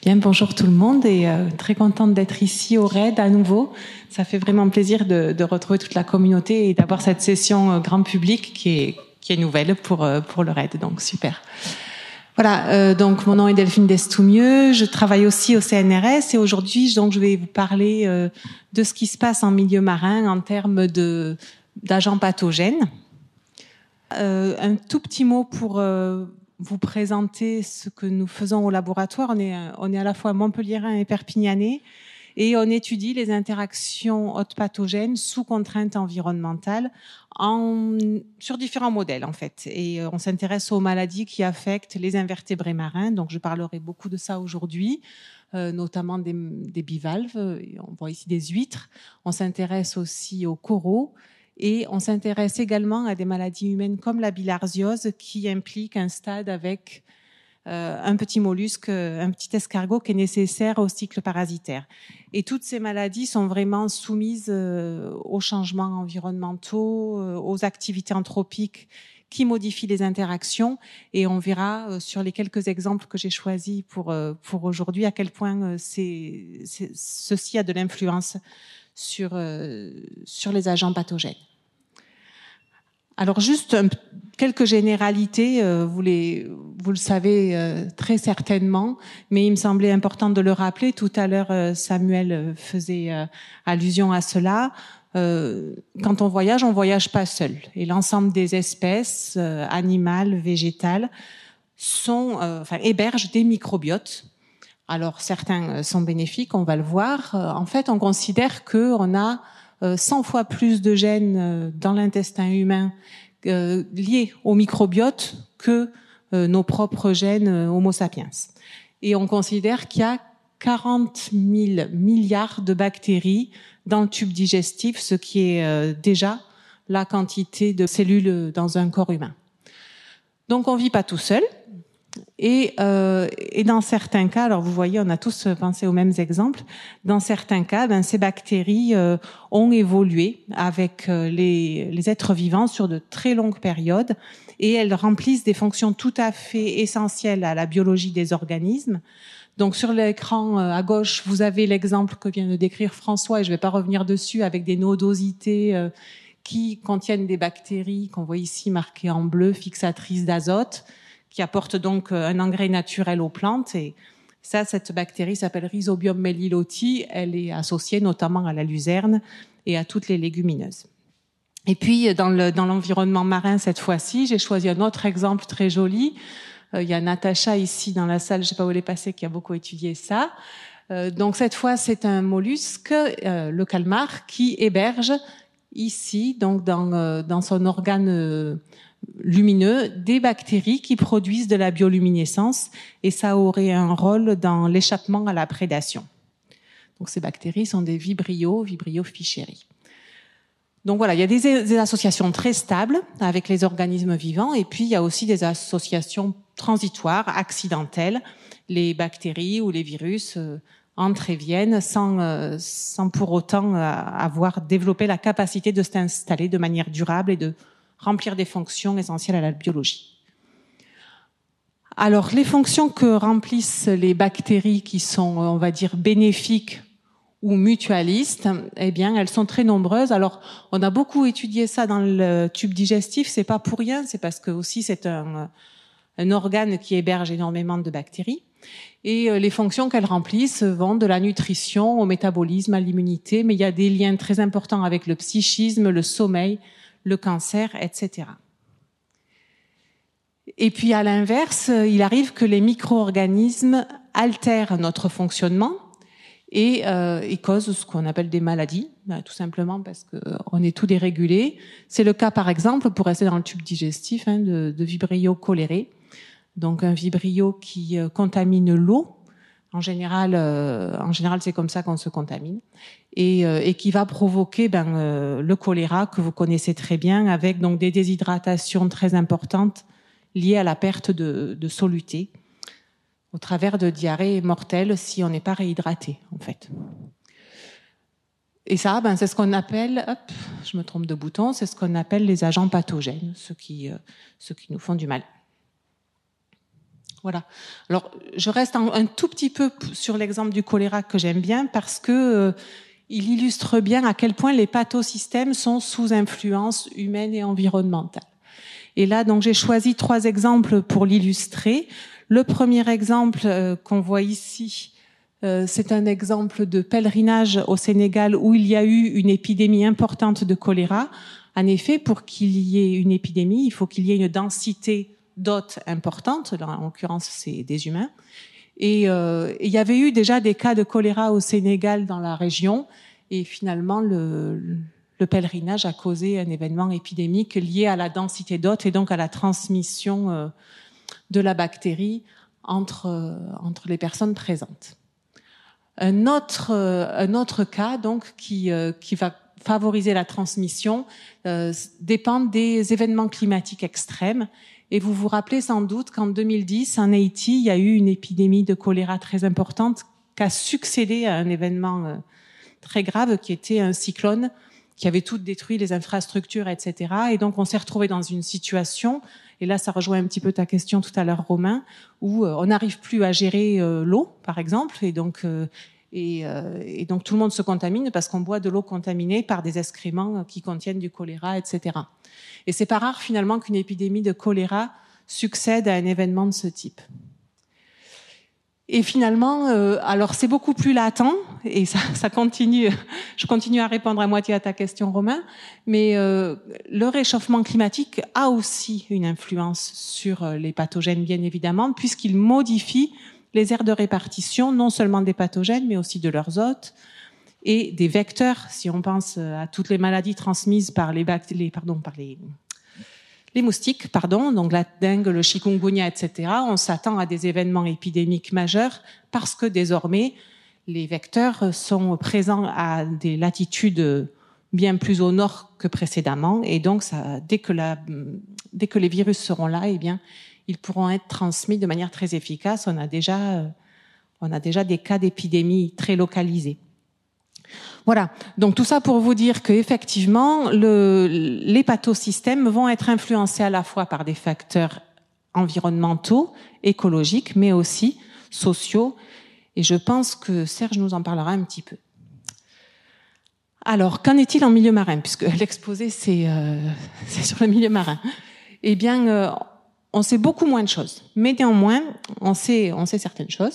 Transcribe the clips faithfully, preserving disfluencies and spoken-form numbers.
Bien, bonjour tout le monde et euh, très contente d'être ici au RAID à nouveau. Ça fait vraiment plaisir de, de retrouver toute la communauté et d'avoir cette session euh, grand public qui est, qui est nouvelle pour, euh, pour le RAID, donc super. Voilà, euh, donc mon nom est Delphine Destoumieux, je travaille aussi au C N R S et aujourd'hui donc je vais vous parler euh, de ce qui se passe en milieu marin en termes de, d'agents pathogènes. Euh, un tout petit mot pour euh, vous présenter ce que nous faisons au laboratoire. On est, on est à la fois montpelliérain et perpignanais et on étudie les interactions hôtes pathogènes sous contrainte environnementale en, sur différents modèles en fait. Et on s'intéresse aux maladies qui affectent les invertébrés marins. Donc je parlerai beaucoup de ça aujourd'hui, euh, notamment des, des bivalves. On voit ici des huîtres. On s'intéresse aussi aux coraux. Et on s'intéresse également à des maladies humaines comme la bilharziose qui implique un stade avec euh, un petit mollusque, un petit escargot qui est nécessaire au cycle parasitaire. Et toutes ces maladies sont vraiment soumises euh, aux changements environnementaux, euh, aux activités anthropiques qui modifient les interactions. Et on verra euh, sur les quelques exemples que j'ai choisis pour, euh, pour aujourd'hui à quel point euh, c'est, c'est, ceci a de l'influence sur, euh, sur les agents pathogènes. Alors juste un, quelques généralités, euh, vous, les, vous le savez euh, très certainement, mais il me semblait important de le rappeler. Tout à l'heure, euh, Samuel faisait euh, allusion à cela. Euh, quand on voyage, on voyage pas seul. Et l'ensemble des espèces euh, animales, végétales, sont, euh, enfin, hébergent des microbiotes. Alors certains sont bénéfiques, on va le voir. En fait, on considère qu'on a cent fois plus de gènes dans l'intestin humain euh, liés au microbiote que euh, nos propres gènes Homo sapiens. Et on considère qu'il y a quarante mille milliards de bactéries dans le tube digestif, ce qui est euh, déjà la quantité de cellules dans un corps humain. Donc on vit pas tout seul. Et, euh, et dans certains cas, alors vous voyez, on a tous pensé aux mêmes exemples. Dans certains cas, ben, ces bactéries euh, ont évolué avec euh, les, les êtres vivants sur de très longues périodes, et elles remplissent des fonctions tout à fait essentielles à la biologie des organismes. Donc sur l'écran euh, à gauche, vous avez l'exemple que vient de décrire François, et je ne vais pas revenir dessus, avec des nodosités euh, qui contiennent des bactéries qu'on voit ici marquées en bleu, fixatrices d'azote, qui apporte donc un engrais naturel aux plantes. Et ça, cette bactérie s'appelle Rhizobium melliloti. Elle est associée notamment à la luzerne et à toutes les légumineuses. Et puis, dans, le, dans l'environnement marin, cette fois-ci, j'ai choisi un autre exemple très joli. Euh, il y a Natacha ici dans la salle, je ne sais pas où elle est passée, qui a beaucoup étudié ça. Euh, donc cette fois, c'est un mollusque, euh, le calmar, qui héberge ici, donc dans, euh, dans son organe euh, lumineux, des bactéries qui produisent de la bioluminescence, et ça aurait un rôle dans l'échappement à la prédation. Donc ces bactéries sont des Vibrio, Vibrio fischeri. Donc voilà, il y a des, des associations très stables avec les organismes vivants, et puis il y a aussi des associations transitoires, accidentelles. Les bactéries ou les virus euh, entrent et viennent sans, euh, sans pour autant euh, avoir développé la capacité de s'installer de manière durable et de remplir des fonctions essentielles à la biologie. Alors, les fonctions que remplissent les bactéries qui sont, on va dire, bénéfiques ou mutualistes, eh bien, elles sont très nombreuses. Alors, on a beaucoup étudié ça dans le tube digestif, c'est pas pour rien, c'est parce que aussi c'est un, un organe qui héberge énormément de bactéries. Et les fonctions qu'elles remplissent vont de la nutrition au métabolisme, à l'immunité, mais il y a des liens très importants avec le psychisme, le sommeil, le cancer, et cetera. Et puis à l'inverse, il arrive que les micro-organismes altèrent notre fonctionnement et, euh, et causent ce qu'on appelle des maladies, tout simplement parce qu'on est tout dérégulé. C'est le cas par exemple, pour rester dans le tube digestif, hein, de, de Vibrio cholerae, donc un vibrio qui euh, contamine l'eau. En général, euh, en général, c'est comme ça qu'on se contamine, et, euh, et qui va provoquer ben, euh, le choléra que vous connaissez très bien, avec donc des déshydratations très importantes liées à la perte de, de soluté, au travers de diarrhées mortelles si on n'est pas réhydraté, en fait. Et ça, ben, c'est ce qu'on appelle, hop, je me trompe de bouton, c'est ce qu'on appelle les agents pathogènes, ceux qui, euh, ceux qui nous font du mal. Voilà. Alors, je reste un, un tout petit peu sur l'exemple du choléra que j'aime bien parce que euh, il illustre bien à quel point les pathosystèmes sont sous influence humaine et environnementale. Et là, donc, j'ai choisi trois exemples pour l'illustrer. Le premier exemple euh, qu'on voit ici, euh, c'est un exemple de pèlerinage au Sénégal où il y a eu une épidémie importante de choléra. En effet, pour qu'il y ait une épidémie, il faut qu'il y ait une densité d'hôtes importante. En l'occurrence, c'est des humains. Et euh, il y avait eu déjà des cas de choléra au Sénégal dans la région. Et finalement, le, le pèlerinage a causé un événement épidémique lié à la densité d'hôtes et donc à la transmission euh, de la bactérie entre, euh, entre les personnes présentes. Un autre, euh, un autre cas donc qui, euh, qui va favoriser la transmission euh, dépend des événements climatiques extrêmes. Et vous vous rappelez sans doute qu'en deux mille dix, en Haïti, il y a eu une épidémie de choléra très importante qui a succédé à un événement euh, très grave qui était un cyclone qui avait tout détruit, les infrastructures, et cetera. Et donc, on s'est retrouvé dans une situation, et là, ça rejoint un petit peu ta question tout à l'heure, Romain, où euh, on n'arrive plus à gérer euh, l'eau, par exemple, et donc, euh, et, euh, et donc tout le monde se contamine parce qu'on boit de l'eau contaminée par des excréments qui contiennent du choléra, et cetera. Et c'est pas rare, finalement, qu'une épidémie de choléra succède à un événement de ce type. Et finalement, euh, alors c'est beaucoup plus latent, et ça, ça continue. Je continue à répondre à moitié à ta question, Romain. Mais euh, le réchauffement climatique a aussi une influence sur les pathogènes, bien évidemment, puisqu'il modifie les aires de répartition, non seulement des pathogènes, mais aussi de leurs hôtes et des vecteurs. Si on pense à toutes les maladies transmises par les bactéries, pardon, par les Les moustiques, pardon, donc la dengue, le chikungunya, et cetera. On s'attend à des événements épidémiques majeurs parce que désormais, les vecteurs sont présents à des latitudes bien plus au nord que précédemment. Et donc, ça, dès que la, dès que les virus seront là, eh bien, ils pourront être transmis de manière très efficace. On a déjà, on a déjà des cas d'épidémie très localisés. Voilà. Donc tout ça pour vous dire que effectivement, le, les pathosystèmes vont être influencés à la fois par des facteurs environnementaux, écologiques, mais aussi sociaux. Et je pense que Serge nous en parlera un petit peu. Alors, qu'en est-il en milieu marin, puisque l'exposé c'est, euh, c'est sur le milieu marin. Eh bien, euh, on sait beaucoup moins de choses, mais néanmoins, on sait, on sait certaines choses.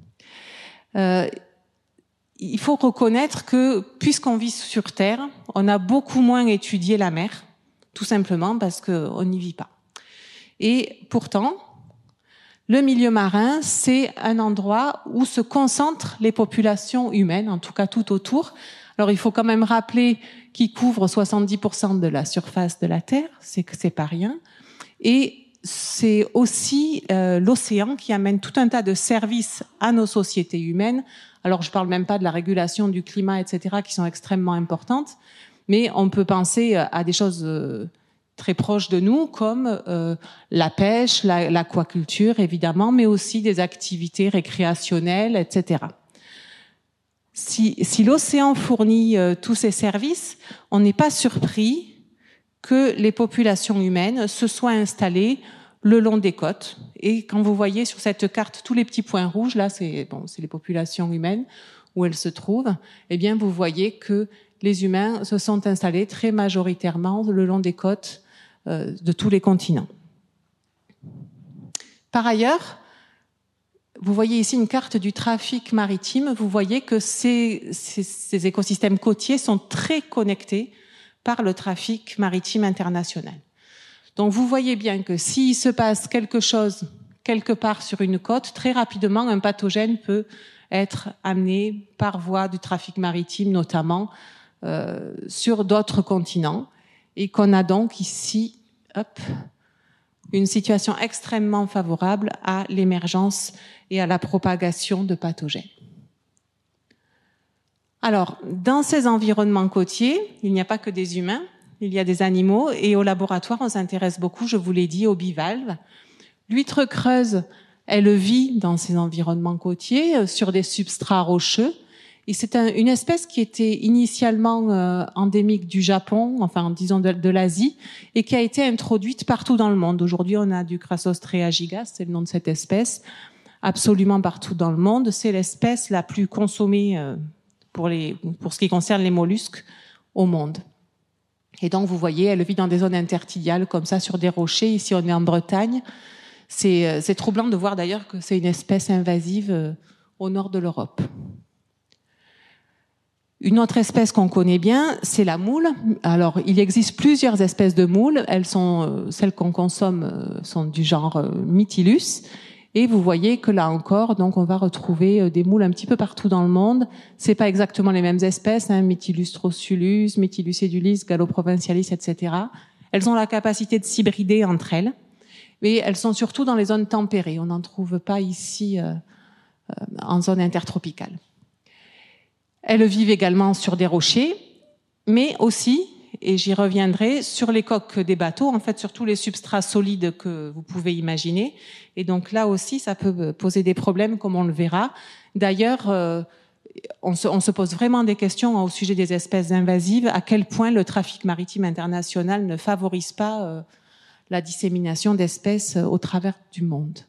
Euh, Il faut reconnaître que, puisqu'on vit sur Terre, on a beaucoup moins étudié la mer, tout simplement parce qu'on n'y vit pas. Et pourtant, le milieu marin, c'est un endroit où se concentrent les populations humaines, en tout cas tout autour. Alors, il faut quand même rappeler qu'il couvre soixante-dix pour cent de la surface de la Terre, c'est que c'est pas rien. Et c'est aussi euh, l'océan qui amène tout un tas de services à nos sociétés humaines. Alors, je parle même pas de la régulation du climat, et cetera, qui sont extrêmement importantes, mais on peut penser à des choses très proches de nous, comme euh, la pêche, la, l'aquaculture, évidemment, mais aussi des activités récréationnelles, et cetera. Si, si l'océan fournit euh, tous ces services, on n'est pas surpris que les populations humaines se soient installées le long des côtes. Et quand vous voyez sur cette carte tous les petits points rouges, là, c'est bon, c'est les populations humaines où elles se trouvent. Eh bien, vous voyez que les humains se sont installés très majoritairement le long des côtes euh, de tous les continents. Par ailleurs, vous voyez ici une carte du trafic maritime. Vous voyez que ces, ces, ces écosystèmes côtiers sont très connectés par le trafic maritime international. Donc vous voyez bien que s'il se passe quelque chose quelque part sur une côte, très rapidement un pathogène peut être amené par voie du trafic maritime, notamment euh, sur d'autres continents, et qu'on a donc ici hop, une situation extrêmement favorable à l'émergence et à la propagation de pathogènes. Alors, dans ces environnements côtiers, il n'y a pas que des humains, il y a des animaux, et au laboratoire, on s'intéresse beaucoup, je vous l'ai dit, aux bivalves. L'huître creuse, elle vit dans ces environnements côtiers, sur des substrats rocheux, Et c'est un, une espèce qui était initialement euh, endémique du Japon, enfin disons de, de l'Asie, et qui a été introduite partout dans le monde. Aujourd'hui, on a du Crassostrea gigas, c'est le nom de cette espèce, absolument partout dans le monde. C'est l'espèce la plus consommée euh, pour, les, pour ce qui concerne les mollusques au monde. Et donc, vous voyez, elle vit dans des zones intertidiales, comme ça, sur des rochers. Ici, on est en Bretagne. C'est, c'est troublant de voir d'ailleurs que c'est une espèce invasive euh, au nord de l'Europe. Une autre espèce qu'on connaît bien, c'est la moule. Alors, il existe plusieurs espèces de moules. Elles sont, euh, celles qu'on consomme euh, sont du genre euh, Mytilus. Et vous voyez que là encore, donc, on va retrouver euh, des moules un petit peu partout dans le monde. C'est pas exactement les mêmes espèces, hein, Mytilus trossulus, Mytilus edulis, Galloprovincialis, et cetera. Elles ont la capacité de s'hybrider entre elles, mais elles sont surtout dans les zones tempérées. On n'en trouve pas ici euh, euh, en zone intertropicale. Elles vivent également sur des rochers, mais aussi, et j'y reviendrai, sur les coques des bateaux, en fait sur tous les substrats solides que vous pouvez imaginer. Et donc là aussi, ça peut poser des problèmes, comme on le verra. D'ailleurs, euh, on, se, on se pose vraiment des questions au sujet des espèces invasives, à quel point le trafic maritime international ne favorise pas euh, la dissémination d'espèces au travers du monde.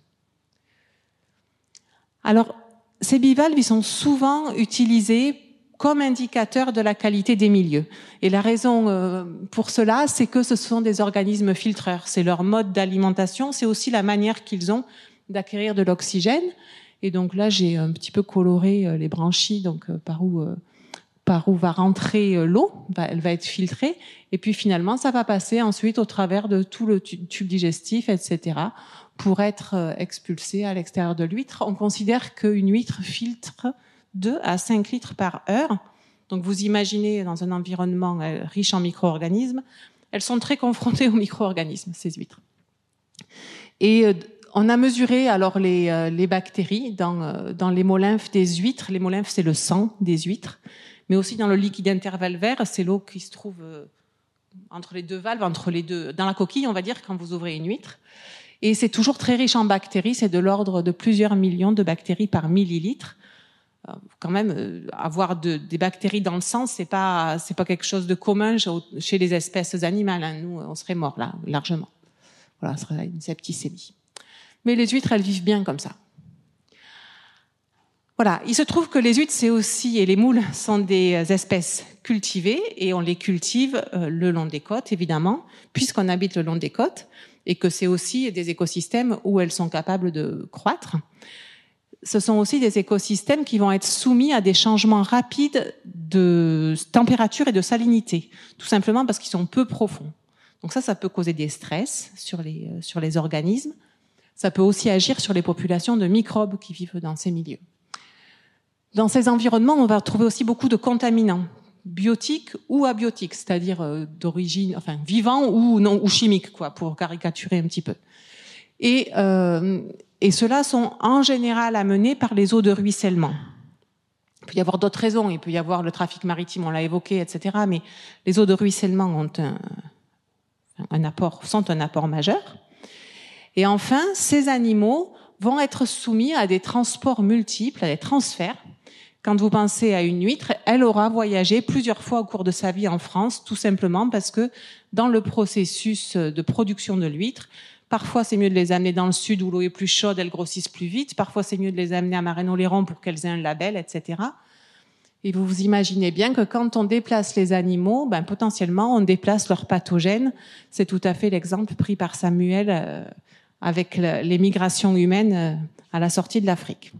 Alors, ces bivalves, ils sont souvent utilisés comme indicateurs de la qualité des milieux. Et la raison euh, pour cela, c'est que ce sont des organismes filtreurs. C'est leur mode d'alimentation, c'est aussi la manière qu'ils ont d'acquérir de l'oxygène. Et donc là, j'ai un petit peu coloré euh, les branchies, donc euh, par où euh, par où va rentrer euh, l'eau, elle va être filtrée, et puis finalement, ça va passer ensuite au travers de tout le tube digestif, et cetera, pour être euh, expulsé à l'extérieur de l'huître. On considère qu'une huître filtre deux à cinq litres par heure. Donc vous imaginez dans un environnement riche en micro-organismes, elles sont très confrontées aux micro-organismes, ces huîtres. Et on a mesuré alors les, les bactéries dans, dans l'hémolymphe des huîtres. L'hémolymphe, c'est le sang des huîtres, mais aussi dans le liquide intervalvaire, c'est l'eau qui se trouve entre les deux valves, entre les deux, dans la coquille, on va dire, quand vous ouvrez une huître. Et c'est toujours très riche en bactéries, c'est de l'ordre de plusieurs millions de bactéries par millilitre. Quand même, avoir de, des bactéries dans le sang, c'est pas c'est pas quelque chose de commun chez les espèces animales. Hein. Nous, on serait morts là, largement. Voilà, ce serait une septicémie. Mais les huîtres, elles vivent bien comme ça. Voilà, il se trouve que les huîtres, c'est aussi, et les moules sont des espèces cultivées, et on les cultive le long des côtes, évidemment, puisqu'on habite le long des côtes, et que c'est aussi des écosystèmes où elles sont capables de croître. Ce sont aussi des écosystèmes qui vont être soumis à des changements rapides de température et de salinité, tout simplement parce qu'ils sont peu profonds. Donc ça, ça peut causer des stress sur les, sur les organismes. Ça peut aussi agir sur les populations de microbes qui vivent dans ces milieux. Dans ces environnements, on va retrouver aussi beaucoup de contaminants, biotiques ou abiotiques, c'est-à-dire d'origine, enfin, vivants ou non, ou chimiques, quoi, pour caricaturer un petit peu. Et, euh, et ceux-là sont en général amenés par les eaux de ruissellement. Il peut y avoir d'autres raisons, il peut y avoir le trafic maritime, on l'a évoqué, et cetera. Mais les eaux de ruissellement ont un, un apport, sont un apport majeur. Et enfin, ces animaux vont être soumis à des transports multiples, à des transferts. Quand vous pensez à une huître, elle aura voyagé plusieurs fois au cours de sa vie en France, tout simplement parce que dans le processus de production de l'huître, parfois, c'est mieux de les amener dans le sud où l'eau est plus chaude, elles grossissent plus vite. Parfois, c'est mieux de les amener à Marennes-Oléron pour qu'elles aient un label, et cetera. Et vous vous imaginez bien que quand on déplace les animaux, ben, potentiellement, on déplace leurs pathogènes. C'est tout à fait l'exemple pris par Samuel euh, avec le, les migrations humaines euh, à la sortie de l'Afrique.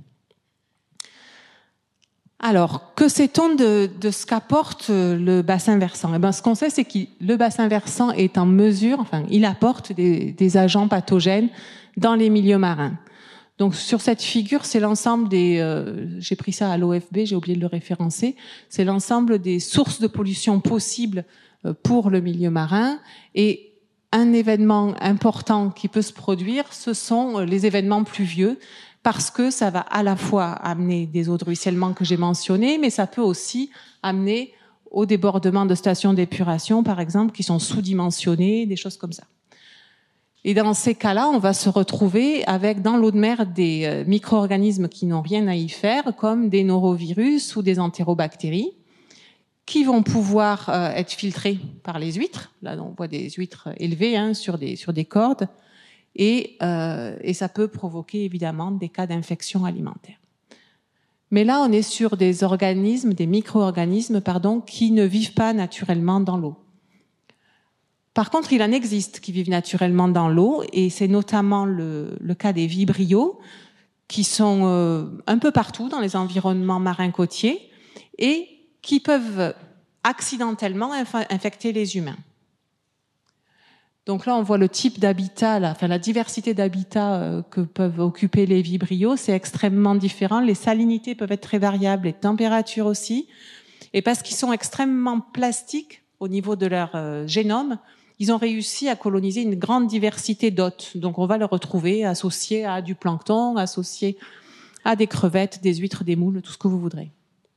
Alors, que sait-on de, de ce qu'apporte le bassin versant ? Eh ben, ce qu'on sait, c'est que le bassin versant est en mesure, enfin, il apporte des, des agents pathogènes dans les milieux marins. Donc, sur cette figure, c'est l'ensemble des, euh, j'ai pris ça à l'O F B, j'ai oublié de le référencer, c'est l'ensemble des sources de pollution possibles pour le milieu marin. Et un événement important qui peut se produire, ce sont les événements pluvieux, parce que ça va à la fois amener des eaux de ruissellement que j'ai mentionnées, mais ça peut aussi amener au débordement de stations d'épuration, par exemple, qui sont sous-dimensionnées, des choses comme ça. Et dans ces cas-là, on va se retrouver avec dans l'eau de mer des euh, micro-organismes qui n'ont rien à y faire, comme des norovirus ou des entérobactéries, qui vont pouvoir euh, être filtrés par les huîtres. Là, on voit des huîtres élevées hein, sur des sur des cordes, et euh, et ça peut provoquer évidemment des cas d'infection alimentaire. Mais là, on est sur des organismes, des micro-organismes, pardon, qui ne vivent pas naturellement dans l'eau. Par contre, il en existe qui vivent naturellement dans l'eau, et c'est notamment le, le cas des vibrios, qui sont euh, un peu partout dans les environnements marins côtiers, et qui peuvent accidentellement inf- infecter les humains. Donc là, on voit le type d'habitat, là, enfin la diversité d'habitats euh, que peuvent occuper les vibrios, c'est extrêmement différent. Les salinités peuvent être très variables, les températures aussi, et parce qu'ils sont extrêmement plastiques au niveau de leur euh, génome, ils ont réussi à coloniser une grande diversité d'hôtes. Donc on va le retrouver associé à du plancton, associé à des crevettes, des huîtres, des moules, tout ce que vous voudrez.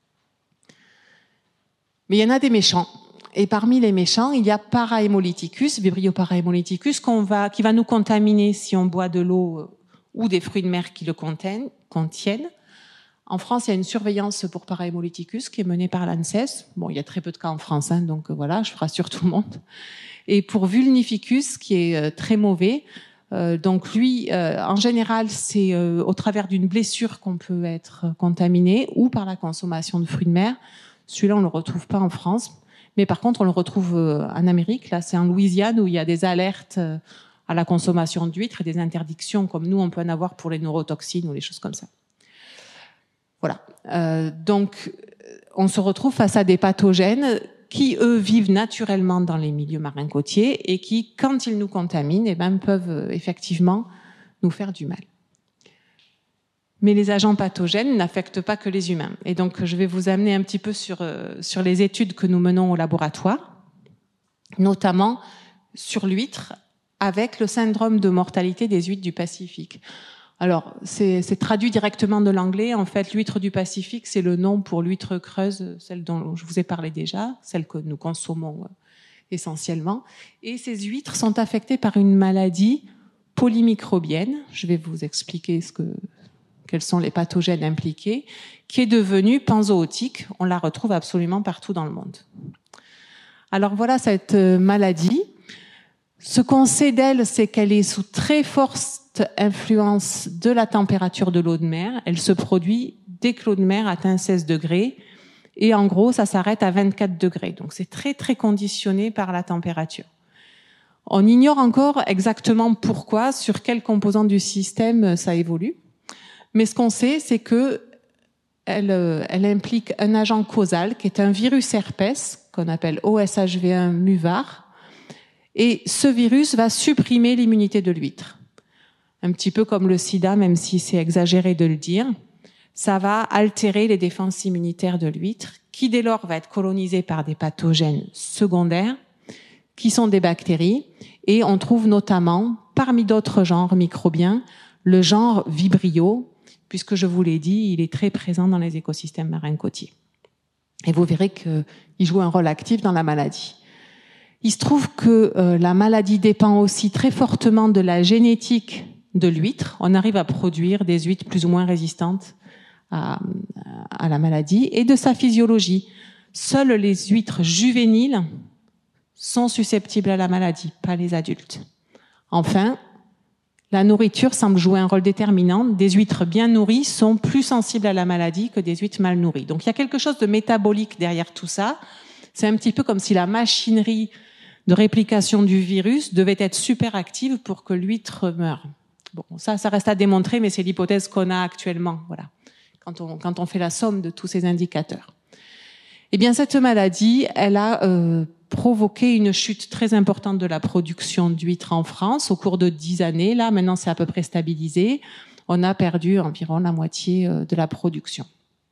Mais il y en a des méchants. Et parmi les méchants, il y a Parahemolyticus, Vibrio parahemolyticus, qu'on va, qui va nous contaminer si on boit de l'eau ou des fruits de mer qui le contiennent. contiennent. En France, il y a une surveillance pour Parahemolyticus qui est menée par l'ANSES. Bon, il y a très peu de cas en France, hein, donc voilà, je rassure tout le monde. Et pour Vulnificus, qui est euh, très mauvais, euh, donc lui, euh, en général, c'est euh, au travers d'une blessure qu'on peut être contaminé ou par la consommation de fruits de mer. Celui-là, on ne le retrouve pas en France. Mais par contre, on le retrouve euh, en Amérique. Là, c'est en Louisiane où il y a des alertes euh, à la consommation d'huîtres et des interdictions, comme nous, on peut en avoir pour les neurotoxines ou les choses comme ça. Voilà. Euh, donc, on se retrouve face à des pathogènes qui, eux, vivent naturellement dans les milieux marins côtiers et qui, quand ils nous contaminent, eh ben, peuvent euh, effectivement nous faire du mal. Mais les agents pathogènes n'affectent pas que les humains. Et donc, je vais vous amener un petit peu sur, euh, sur les études que nous menons au laboratoire, notamment sur l'huître, avec le syndrome de mortalité des huîtres du Pacifique. Alors, c'est, c'est traduit directement de l'anglais. En fait, l'huître du Pacifique, c'est le nom pour l'huître creuse, celle dont je vous ai parlé déjà, celle que nous consommons essentiellement. Et ces huîtres sont affectées par une maladie polymicrobienne. Je vais vous expliquer ce que, quels sont les pathogènes impliqués, qui est devenue panzootique. On la retrouve absolument partout dans le monde. Alors voilà cette maladie. Ce qu'on sait d'elle, c'est qu'elle est sous très forte influence de la température de l'eau de mer. Elle se produit dès que l'eau de mer atteint seize degrés. Et en gros, ça s'arrête à vingt-quatre degrés. Donc c'est très très conditionné par la température. On ignore encore exactement pourquoi, sur quelle composante du système ça évolue. Mais ce qu'on sait, c'est que elle, elle implique un agent causal qui est un virus herpès qu'on appelle O S H V un muvar. Et ce virus va supprimer l'immunité de l'huître. Un petit peu comme le sida, même si c'est exagéré de le dire. Ça va altérer les défenses immunitaires de l'huître, qui dès lors va être colonisée par des pathogènes secondaires, qui sont des bactéries. Et on trouve notamment, parmi d'autres genres microbiens, le genre Vibrio, puisque je vous l'ai dit, il est très présent dans les écosystèmes marins côtiers. Et vous verrez qu'il joue un rôle actif dans la maladie. Il se trouve que euh, la maladie dépend aussi très fortement de la génétique de l'huître. On arrive à produire des huîtres plus ou moins résistantes à, à la maladie et de sa physiologie. Seules les huîtres juvéniles sont susceptibles à la maladie, pas les adultes. Enfin, la nourriture semble jouer un rôle déterminant. Des huîtres bien nourries sont plus sensibles à la maladie que des huîtres mal nourries. Donc il y a quelque chose de métabolique derrière tout ça. C'est un petit peu comme si la machinerie de réplication du virus devait être super active pour que l'huître meure. Bon, ça, ça reste à démontrer, mais c'est l'hypothèse qu'on a actuellement, voilà, quand on, quand on fait la somme de tous ces indicateurs. Eh bien, cette maladie, elle a euh, provoqué une chute très importante de la production d'huîtres en France au cours de dix années. Là, maintenant, c'est à peu près stabilisé. On a perdu environ la moitié de la production.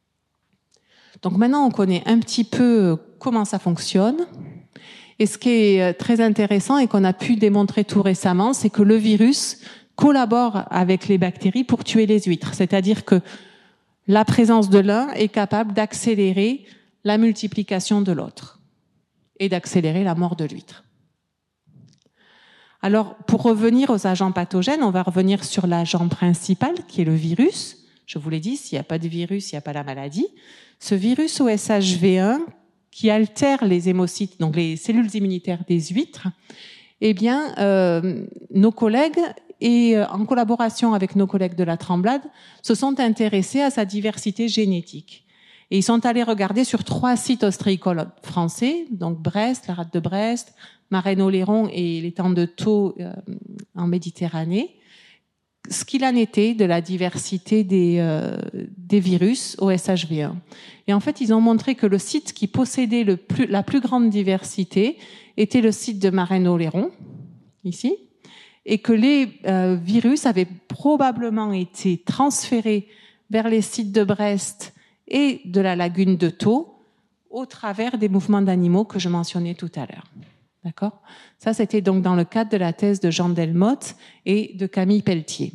Donc maintenant, on connaît un petit peu comment ça fonctionne. Et ce qui est très intéressant et qu'on a pu démontrer tout récemment, c'est que le virus collabore avec les bactéries pour tuer les huîtres. C'est-à-dire que la présence de l'un est capable d'accélérer la multiplication de l'autre et d'accélérer la mort de l'huître. Alors, pour revenir aux agents pathogènes, on va revenir sur l'agent principal, qui est le virus. Je vous l'ai dit, s'il n'y a pas de virus, il n'y a pas la maladie. Ce virus O S H V un, qui altère les hémocytes, donc les cellules immunitaires des huîtres, eh bien, euh, nos collègues, et euh, en collaboration avec nos collègues de la Tremblade, se sont intéressés à sa diversité génétique. Et ils sont allés regarder sur trois sites ostréicoles français, donc Brest, la rade de Brest, Marennes-Oléron et l'étang de Thau euh, en Méditerranée, ce qu'il en était de la diversité des, euh, des virus O S H V un. Et en fait, ils ont montré que le site qui possédait le plus, la plus grande diversité était le site de Marennes-Oléron, ici, et que les euh, virus avaient probablement été transférés vers les sites de Brest et de la lagune de Thau au travers des mouvements d'animaux que je mentionnais tout à l'heure. D'accord ? Ça, c'était donc dans le cadre de la thèse de Jean Delmotte et de Camille Pelletier.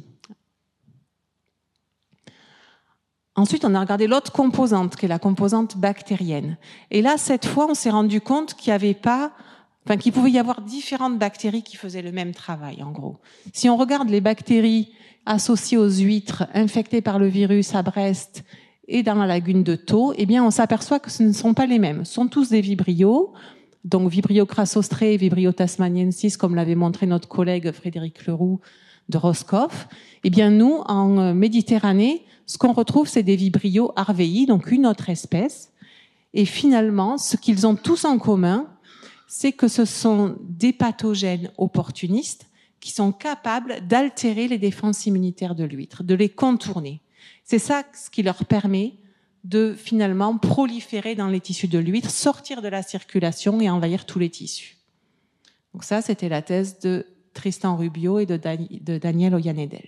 Ensuite, on a regardé l'autre composante, qui est la composante bactérienne. Et là, cette fois, on s'est rendu compte qu'il y avait pas, enfin, qu'il pouvait y avoir différentes bactéries qui faisaient le même travail, en gros. Si on regarde les bactéries associées aux huîtres infectées par le virus à Brest et dans la lagune de Thau, eh bien, on s'aperçoit que ce ne sont pas les mêmes. Ce sont tous des vibrios, donc Vibrio crassostré et Vibrio tasmaniensis, comme l'avait montré notre collègue Frédéric Leroux de Roscoff. Eh bien, nous, en Méditerranée, ce qu'on retrouve, c'est des Vibrio harvei, donc une autre espèce. Et finalement, ce qu'ils ont tous en commun, c'est que ce sont des pathogènes opportunistes qui sont capables d'altérer les défenses immunitaires de l'huître, de les contourner. C'est ça ce qui leur permet de finalement proliférer dans les tissus de l'huître, sortir de la circulation et envahir tous les tissus. Donc ça, c'était la thèse de Tristan Rubio et de, Dan- de Daniel Ollanedel.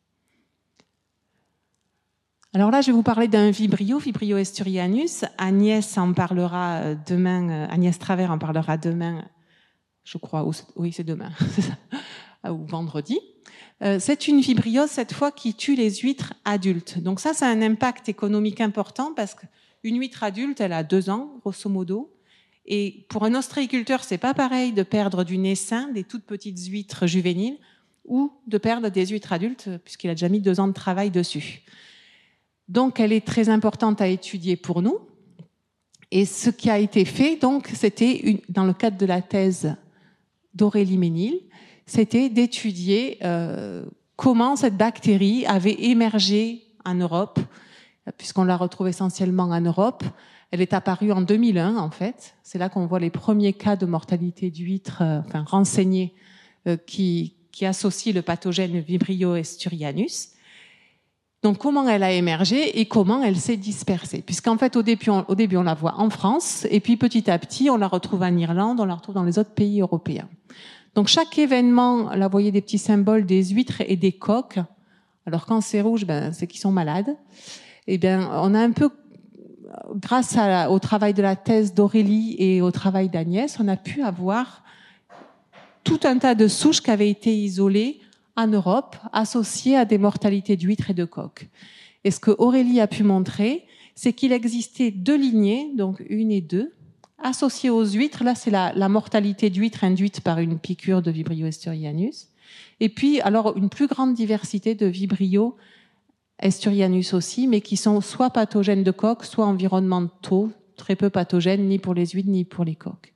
Alors là, je vais vous parler d'un vibrio, Vibrio esturianus. Agnès en parlera demain, Agnès Travers en parlera demain, je crois, ou, oui, c'est demain, c'est ça, ou vendredi. C'est une vibriose, cette fois, qui tue les huîtres adultes. Donc ça, ça a un impact économique important parce qu'une huître adulte, elle a deux ans, grosso modo. Et pour un ostréiculteur, c'est pas pareil de perdre du naissin, des toutes petites huîtres juvéniles, ou de perdre des huîtres adultes, puisqu'il a déjà mis deux ans de travail dessus. Donc, elle est très importante à étudier pour nous. Et ce qui a été fait, donc, c'était une, dans le cadre de la thèse d'Aurélie Ménil, c'était d'étudier euh, comment cette bactérie avait émergé en Europe, puisqu'on la retrouve essentiellement en Europe. Elle est apparue en deux mille un, en fait. C'est là qu'on voit les premiers cas de mortalité d'huîtres, euh, enfin renseignés, euh, qui, qui associent le pathogène Vibrio esturianus. Donc, comment elle a émergé et comment elle s'est dispersée. Puisqu'en fait, au début, on, au début, on la voit en France, et puis petit à petit, on la retrouve en Irlande, on la retrouve dans les autres pays européens. Donc, chaque événement, là, vous voyez des petits symboles des huîtres et des coques. Alors, quand c'est rouge, ben, c'est qu'ils sont malades. Eh bien, on a un peu, grâce à, au travail de la thèse d'Aurélie et au travail d'Agnès, on a pu avoir tout un tas de souches qui avaient été isolées en Europe, associées à des mortalités d'huîtres et de coques. Et ce que Aurélie a pu montrer, c'est qu'il existait deux lignées, donc une et deux, associées aux huîtres. Là, c'est la, la mortalité d'huîtres induite par une piqûre de Vibrio esturianus. Et puis, alors, une plus grande diversité de Vibrio esturianus aussi, mais qui sont soit pathogènes de coques, soit environnementaux, très peu pathogènes, ni pour les huîtres, ni pour les coques.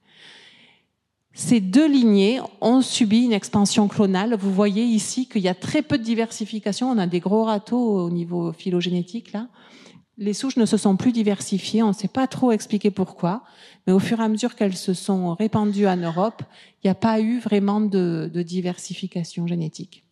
Ces deux lignées ont subi une expansion clonale. Vous voyez ici qu'il y a très peu de diversification. On a des gros râteaux au niveau phylogénétique, là. Les souches ne se sont plus diversifiées. On ne sait pas trop expliquer pourquoi. Mais au fur et à mesure qu'elles se sont répandues en Europe, il n'y a pas eu vraiment de, de diversification génétique.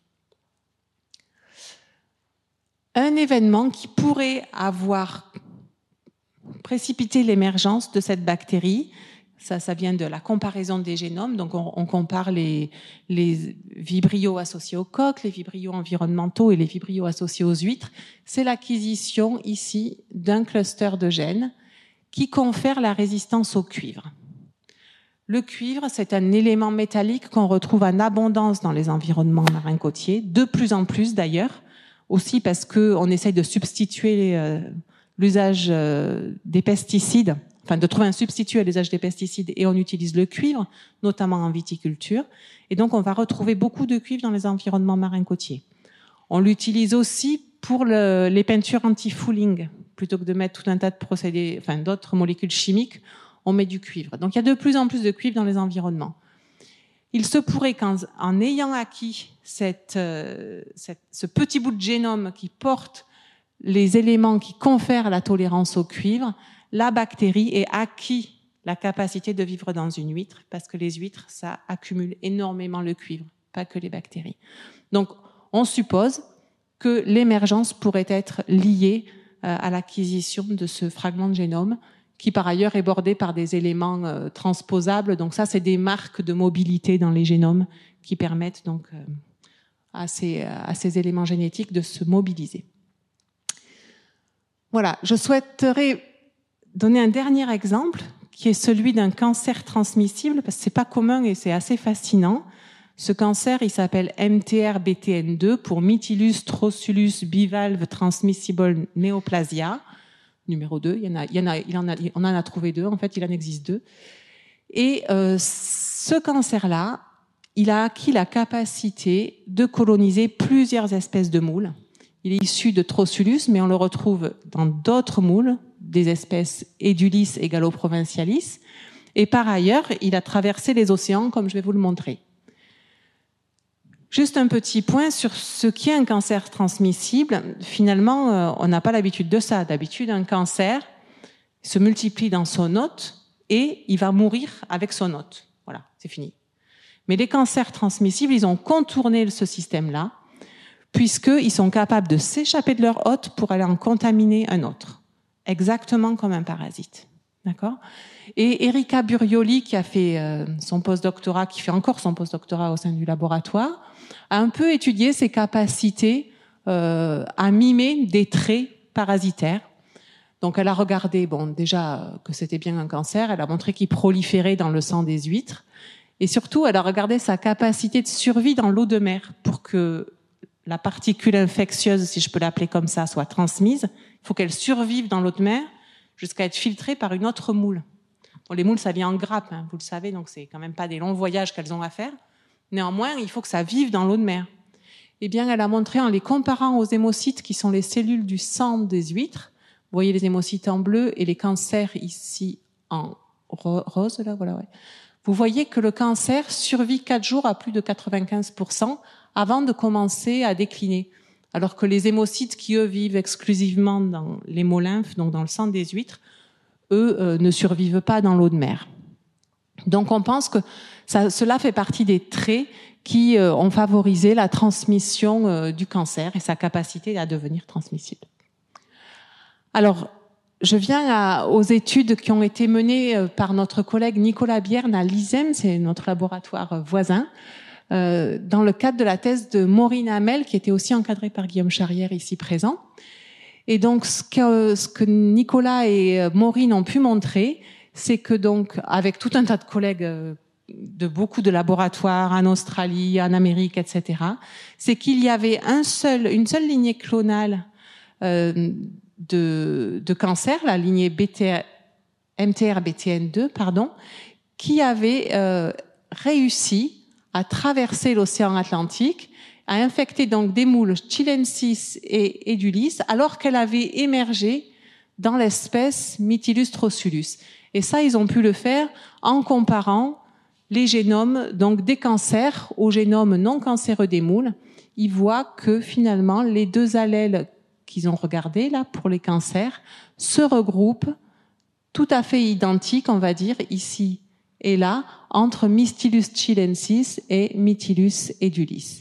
Un événement qui pourrait avoir précipité l'émergence de cette bactérie, ça, ça vient de la comparaison des génomes. Donc, on, on compare les, les vibrios associés aux coques, les vibrios environnementaux et les vibrios associés aux huîtres. C'est l'acquisition ici d'un cluster de gènes qui confère la résistance au cuivre. Le cuivre, c'est un élément métallique qu'on retrouve en abondance dans les environnements marins côtiers, de plus en plus d'ailleurs, aussi parce qu'on essaye de substituer euh, l'usage euh, des pesticides enfin de trouver un substitut à l'usage des pesticides, et on utilise le cuivre, notamment en viticulture. Et donc on va retrouver beaucoup de cuivre dans les environnements marins côtiers. On l'utilise aussi pour le, les peintures anti-fouling. Plutôt que de mettre tout un tas de procédés, enfin d'autres molécules chimiques, on met du cuivre. Donc il y a de plus en plus de cuivre dans les environnements. Il se pourrait qu'en en ayant acquis cette, euh, cette, ce petit bout de génome qui porte les éléments qui confèrent la tolérance au cuivre, la bactérie ait acquis la capacité de vivre dans une huître, parce que les huîtres, ça accumule énormément le cuivre, pas que les bactéries. Donc on suppose que l'émergence pourrait être liée euh, à l'acquisition de ce fragment de génome, qui par ailleurs est bordé par des éléments euh, transposables. Donc ça, c'est des marques de mobilité dans les génomes qui permettent donc euh, à, ces, à ces éléments génétiques de se mobiliser. Voilà, je souhaiterais donner un dernier exemple, qui est celui d'un cancer transmissible, parce que c'est pas commun et c'est assez fascinant. Ce cancer, il s'appelle M T R B T N deux pour Mytilus trossulus bivalve transmissible neoplasia. Numéro deux, il y en a, il y en a, il en a, on en a trouvé deux, en fait, il en existe deux. Et euh, ce cancer-là, il a acquis la capacité de coloniser plusieurs espèces de moules. Il est issu de Trossulus, mais on le retrouve dans d'autres moules, des espèces Edulis et Galloprovincialis. Et par ailleurs, il a traversé les océans, comme je vais vous le montrer. Juste un petit point sur ce qui est un cancer transmissible. Finalement, euh, on n'a pas l'habitude de ça. D'habitude, un cancer se multiplie dans son hôte et il va mourir avec son hôte. Voilà, c'est fini. Mais les cancers transmissibles, ils ont contourné ce système-là, puisqu'ils sont capables de s'échapper de leur hôte pour aller en contaminer un autre. Exactement comme un parasite. D'accord ? Et Erika Burioli, qui a fait euh, son postdoctorat, qui fait encore son postdoctorat au sein du laboratoire, a un peu étudié ses capacités euh, à mimer des traits parasitaires. Donc elle a regardé, bon, déjà que c'était bien un cancer, elle a montré qu'il proliférait dans le sang des huîtres, et surtout elle a regardé sa capacité de survie dans l'eau de mer pour que la particule infectieuse, si je peux l'appeler comme ça, soit transmise. Il faut qu'elle survive dans l'eau de mer jusqu'à être filtrée par une autre moule. Bon, les moules, ça vient en grappe, hein, vous le savez, donc c'est quand même pas des longs voyages qu'elles ont à faire. Néanmoins, il faut que ça vive dans l'eau de mer. Eh bien, elle a montré en les comparant aux hémocytes, qui sont les cellules du sang des huîtres. Vous voyez les hémocytes en bleu et les cancers ici en rose, là, voilà, ouais. Vous voyez que le cancer survit quatre jours à plus de quatre-vingt-quinze pour cent avant de commencer à décliner. Alors que les hémocytes qui, eux, vivent exclusivement dans l'hémolymphe, donc dans le sang des huîtres, eux, euh, ne survivent pas dans l'eau de mer. Donc on pense que ça, cela fait partie des traits qui euh, ont favorisé la transmission euh, du cancer et sa capacité à devenir transmissible. Alors, je viens à, aux études qui ont été menées euh, par notre collègue Nicolas Bierne à l'I S E M, c'est notre laboratoire euh, voisin, euh, dans le cadre de la thèse de Maureen Hamel, qui était aussi encadrée par Guillaume Charrière, ici présent. Et donc, ce que, ce que Nicolas et Maureen ont pu montrer, c'est que donc, avec tout un tas de collègues de beaucoup de laboratoires en Australie, en Amérique, et cetera, c'est qu'il y avait un seul, une seule lignée clonale euh, de, de cancer, la lignée B T R, M T R B T N deux, pardon, qui avait euh, réussi à traverser l'océan Atlantique, à infecter donc des moules chilensis et Edulis, alors qu'elle avait émergé dans l'espèce Mytilus trossulus. Et ça, ils ont pu le faire en comparant les génomes donc des cancers au génome non cancéreux des moules. Ils voient que finalement, les deux allèles qu'ils ont regardés là pour les cancers se regroupent tout à fait identiques, on va dire, ici et là, entre Mytilus chilensis et Mytilus edulis.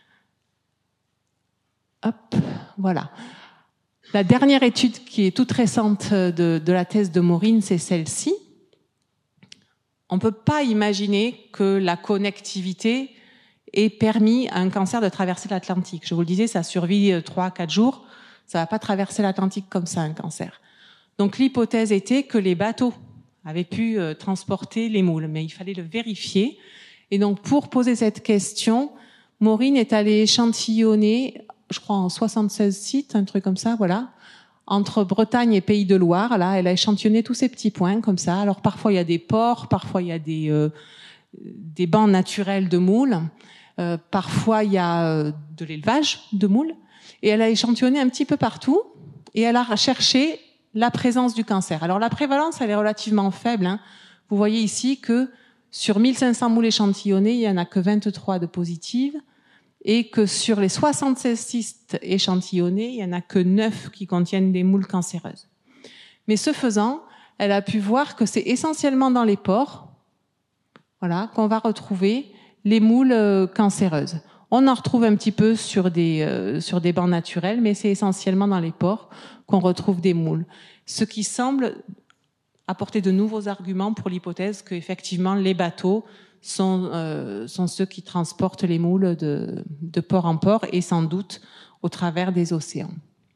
Hop, voilà. La dernière étude qui est toute récente de, de la thèse de Maureen, c'est celle-ci. On ne peut pas imaginer que la connectivité ait permis à un cancer de traverser l'Atlantique. Je vous le disais, ça survit trois à quatre jours. Ça ne va pas traverser l'Atlantique comme ça, un cancer. Donc l'hypothèse était que les bateaux avaient pu euh, transporter les moules, mais il fallait le vérifier. Et donc pour poser cette question, Maureen est allée échantillonner, je crois en soixante-seize sites, un truc comme ça, voilà, entre Bretagne et Pays de Loire. Là, elle a échantillonné tous ces petits points comme ça. Alors parfois il y a des porcs, parfois il y a des euh, des bancs naturels de moules, euh, parfois il y a euh, de l'élevage de moules. Et elle a échantillonné un petit peu partout et elle a cherché la présence du cancer. Alors la prévalence, elle est relativement faible, hein. Vous voyez ici que sur mille cinq cents moules échantillonnés, il y en a que vingt-trois de positives. Et que sur les soixante-seize cystes échantillonnés, il n'y en a que neuf qui contiennent des moules cancéreuses. Mais ce faisant, elle a pu voir que c'est essentiellement dans les pores, voilà, qu'on va retrouver les moules euh, cancéreuses. On en retrouve un petit peu sur des, euh, sur des bancs naturels, mais c'est essentiellement dans les pores qu'on retrouve des moules. Ce qui semble apporter de nouveaux arguments pour l'hypothèse qu'effectivement les bateaux sont, euh, sont ceux qui transportent les moules de, de port en port et sans doute au travers des océans.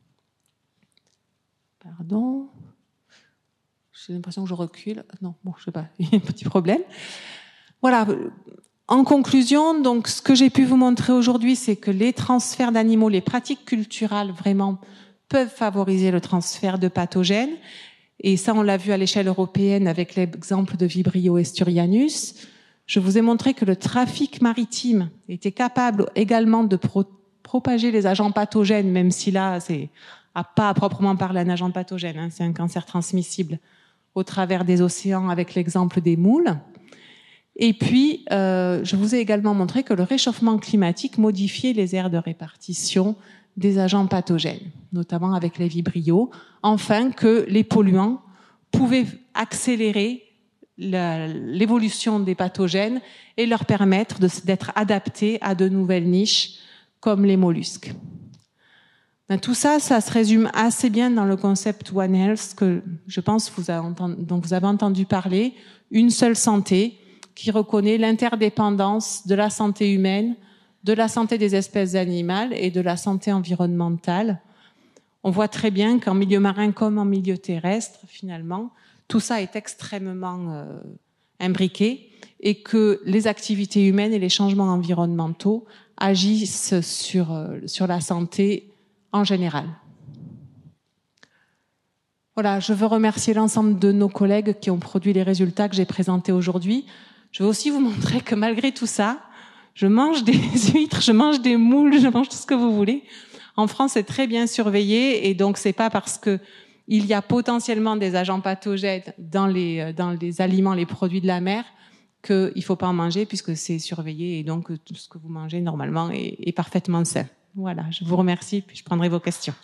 Pardon. J'ai l'impression que je recule. Non, bon, je sais pas, il y a un petit problème. Voilà. En conclusion, donc, ce que j'ai pu vous montrer aujourd'hui, c'est que les transferts d'animaux, les pratiques culturales vraiment peuvent favoriser le transfert de pathogènes. Et ça, on l'a vu à l'échelle européenne avec l'exemple de Vibrio esturianus. Je vous ai montré que le trafic maritime était capable également de pro- propager les agents pathogènes, même si là, c'est à pas à proprement parler un agent pathogène, hein, c'est un cancer transmissible au travers des océans avec l'exemple des moules. Et puis, euh, je vous ai également montré que le réchauffement climatique modifiait les aires de répartition des agents pathogènes, notamment avec les vibrios, enfin que les polluants pouvaient accélérer la, l'évolution des pathogènes et leur permettre de, d'être adaptés à de nouvelles niches comme les mollusques. Ben, tout ça, ça se résume assez bien dans le concept One Health que je pense vous avez entendu, dont vous avez entendu parler, une seule santé, qui reconnaît l'interdépendance de la santé humaine, de la santé des espèces animales et de la santé environnementale. On voit très bien qu'en milieu marin comme en milieu terrestre, finalement, tout ça est extrêmement euh, imbriqué et que les activités humaines et les changements environnementaux agissent sur, euh, sur la santé en général. Voilà, je veux remercier l'ensemble de nos collègues qui ont produit les résultats que j'ai présentés aujourd'hui. Je veux aussi vous montrer que malgré tout ça, je mange des huîtres, je mange des moules, je mange tout ce que vous voulez. En France, c'est très bien surveillé et donc c'est pas parce que il y a potentiellement des agents pathogènes dans les, dans les aliments, les produits de la mer, qu'il ne faut pas en manger puisque c'est surveillé et donc tout ce que vous mangez normalement est, est parfaitement sain. Voilà, je vous remercie puis je prendrai vos questions.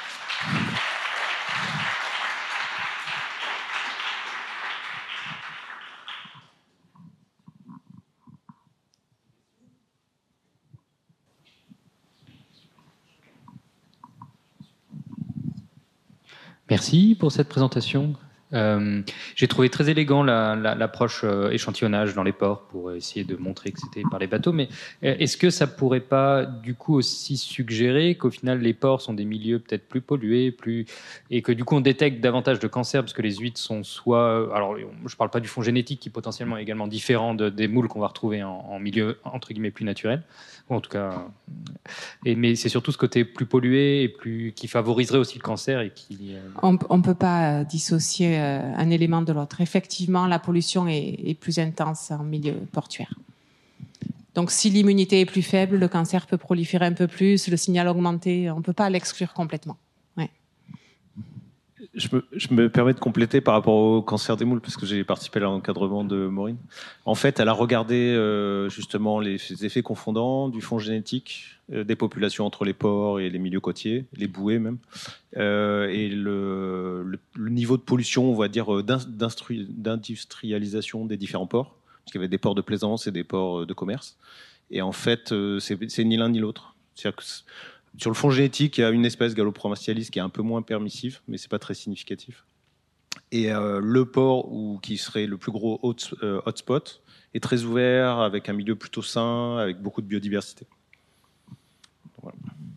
Merci pour cette présentation. Euh, j'ai trouvé très élégant la, la, l'approche euh, échantillonnage dans les ports pour essayer de montrer que c'était par les bateaux. Mais est-ce que ça pourrait pas du coup aussi suggérer qu'au final les ports sont des milieux peut-être plus pollués, plus et que du coup on détecte davantage de cancers parce que les huîtres sont soit, alors je parle pas du fond génétique qui est potentiellement également différent de, des moules qu'on va retrouver en, en milieu entre guillemets plus naturel, ou en tout cas. Et, mais c'est surtout ce côté plus pollué et plus qui favoriserait aussi le cancer et qui. Euh... On ne peut pas dissocier un élément de l'autre. Effectivement, la pollution est, est plus intense en milieu portuaire. Donc, si l'immunité est plus faible, le cancer peut proliférer un peu plus, le signal augmenter. On ne peut pas l'exclure complètement. Ouais. Je me, je me permets de compléter par rapport au cancer des moules, parce que j'ai participé à l'encadrement de Maureen. En fait, elle a regardé euh, justement les effets confondants du fond génétique euh, des populations entre les ports et les milieux côtiers, les bouées même, euh, et le, le, le niveau de pollution, on va dire, d'industrialisation des différents ports, parce qu'il y avait des ports de plaisance et des ports de commerce. Et en fait, euh, c'est, c'est ni l'un ni l'autre. C'est-à-dire que sur le fond génétique, il y a une espèce Galopromastialis qui est un peu moins permissive, mais c'est pas très significatif. Et euh, le port où, qui serait le plus gros hot, euh, hotspot est très ouvert, avec un milieu plutôt sain, avec beaucoup de biodiversité. Voilà.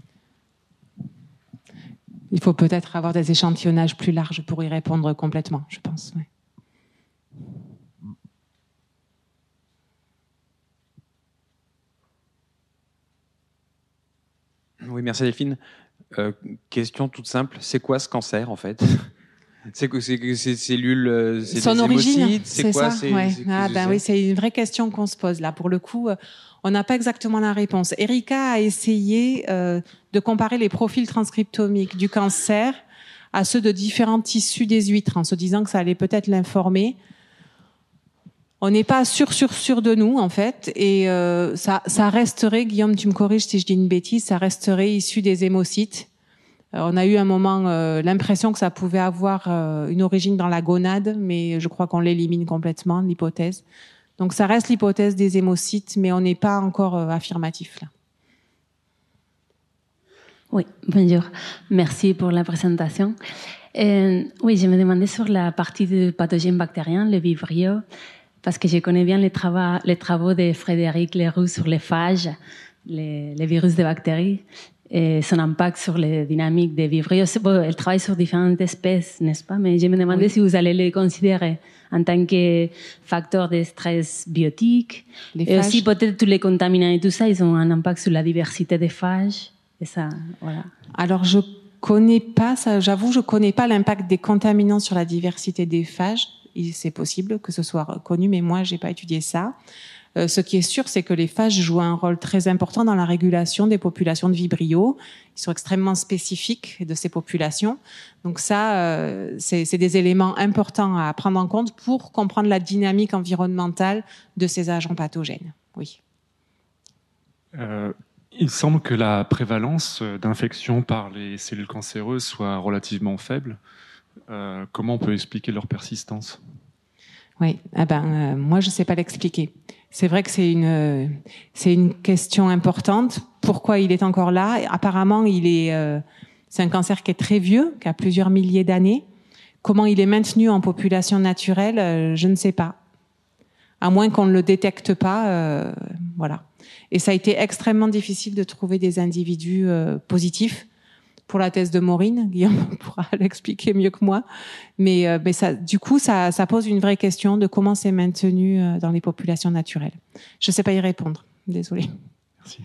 Il faut peut-être avoir des échantillonnages plus larges pour y répondre complètement, je pense. Ouais. Oui, merci Delphine. Euh, question toute simple, c'est quoi ce cancer en fait? C'est que c'est ces cellules, c'est Son des origine, hémocytes, c'est quoi, ça. c'est, Ouais. c'est, Ah c'est, ben c'est... oui, c'est une vraie question qu'on se pose là. Pour le coup, on n'a pas exactement la réponse. Erika a essayé euh, de comparer les profils transcriptomiques du cancer à ceux de différents tissus des huîtres, en se disant que ça allait peut-être l'informer. On n'est pas sûr, sûr, sûr de nous, en fait, et euh, ça, ça resterait, Guillaume, tu me corriges si je dis une bêtise, ça resterait issu des hémocytes. Euh, on a eu un moment euh, l'impression que ça pouvait avoir euh, une origine dans la gonade, mais je crois qu'on l'élimine complètement, l'hypothèse. Donc ça reste l'hypothèse des hémocytes, mais on n'est pas encore euh, affirmatif là. Oui, bonjour. Merci pour la présentation. Euh, oui, je me demandais sur la partie du pathogène bactérien, le Vibrio, parce que je connais bien les travaux, les travaux de Frédéric Leroux sur les phages, les, les virus de bactéries, et son impact sur les dynamiques des Vibrio. Bon, elle travaille sur différentes espèces, n'est-ce pas? Mais je me demandais oui. si vous allez les considérer en tant que facteur de stress biotique. Les et phages. Aussi, peut-être tous les contaminants et tout ça, ils ont un impact sur la diversité des phages. Et ça, voilà. Alors, je connais pas ça, j'avoue, je connais pas l'impact des contaminants sur la diversité des phages. C'est possible que ce soit connu, mais moi, j'ai pas étudié ça. Euh, ce qui est sûr, c'est que les phages jouent un rôle très important dans la régulation des populations de Vibrio. Ils sont extrêmement spécifiques de ces populations. Donc ça, euh, c'est, c'est des éléments importants à prendre en compte pour comprendre la dynamique environnementale de ces agents pathogènes. Oui. Euh... Il semble que la prévalence d'infection par les cellules cancéreuses soit relativement faible. Euh, comment on peut expliquer leur persistance? Oui, ah ben, euh, moi je ne sais pas l'expliquer. C'est vrai que c'est une, euh, c'est une question importante. Pourquoi il est encore là? Apparemment, il est, euh, c'est un cancer qui est très vieux, qui a plusieurs milliers d'années. Comment il est maintenu en population naturelle, euh, je ne sais pas. À moins qu'on ne le détecte pas, euh, voilà. Et ça a été extrêmement difficile de trouver des individus euh, positifs. Pour la thèse de Maureen, Guillaume pourra l'expliquer mieux que moi. Mais, euh, mais ça, du coup, ça, ça pose une vraie question de comment c'est maintenu euh, dans les populations naturelles. Je ne sais pas y répondre. Désolée. Merci.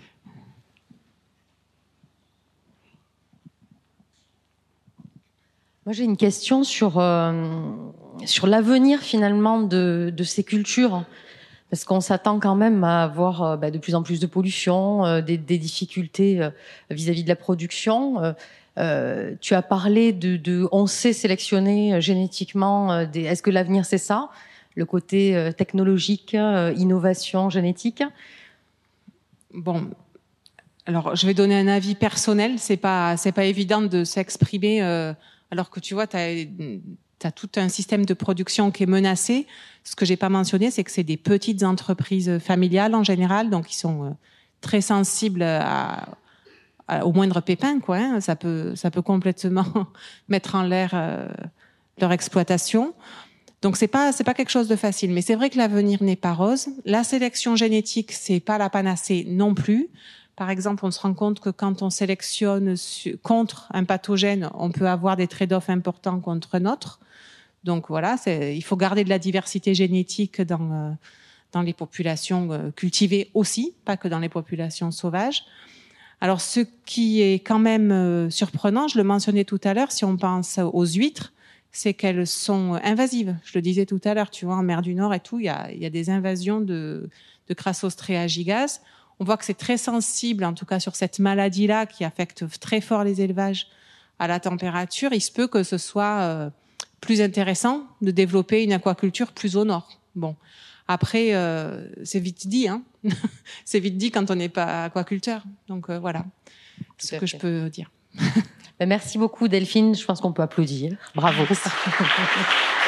Moi, j'ai une question sur, euh, sur l'avenir, finalement, de, de ces cultures. Parce qu'on s'attend quand même à avoir euh, bah, de plus en plus de pollution, euh, des, des difficultés euh, vis-à-vis de la production. Euh, euh, tu as parlé de, de on sait sélectionner euh, génétiquement. Euh, des, est-ce que l'avenir c'est ça, le côté euh, technologique, euh, innovation génétique? Bon, alors je vais donner un avis personnel. C'est pas c'est pas évident de s'exprimer euh, alors que tu vois t'as tu as tout un système de production qui est menacé. Ce que j'ai pas mentionné, c'est que c'est des petites entreprises familiales en général, donc ils sont très sensibles à, à, au moindre pépin, quoi. Hein. Ça peut, ça peut complètement mettre en l'air euh, leur exploitation. Donc c'est pas, c'est pas quelque chose de facile. Mais c'est vrai que l'avenir n'est pas rose. La sélection génétique, c'est pas la panacée non plus. Par exemple, on se rend compte que quand on sélectionne contre un pathogène, on peut avoir des trade-offs importants contre un autre. Donc voilà, c'est, il faut garder de la diversité génétique dans, euh, dans les populations euh, cultivées aussi, pas que dans les populations sauvages. Alors ce qui est quand même euh, surprenant, je le mentionnais tout à l'heure, si on pense aux huîtres, c'est qu'elles sont invasives. Je le disais tout à l'heure, tu vois, en mer du Nord et tout, il y a, il y a des invasions de, de Crassostrea gigas. On voit que c'est très sensible, en tout cas sur cette maladie-là, qui affecte très fort les élevages à la température. Il se peut que ce soit euh, plus intéressant de développer une aquaculture plus au nord. Bon, après, euh, c'est vite dit, hein. C'est vite dit quand on n'est pas aquaculteur. Donc euh, voilà, c'est ce que je peux dire. Merci beaucoup Delphine, je pense qu'on peut applaudir. Bravo.